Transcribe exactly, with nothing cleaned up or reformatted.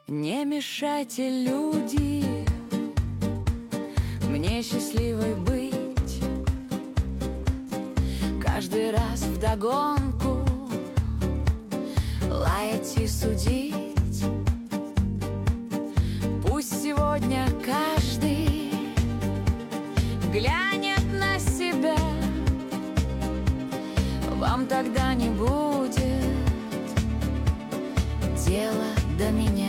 Не мешайте, люди, мне счастливой быть. Каждый раз вдогонку лаять и судить. Пусть сегодня каждый глянет на себя, вам тогда не будет дела до меня.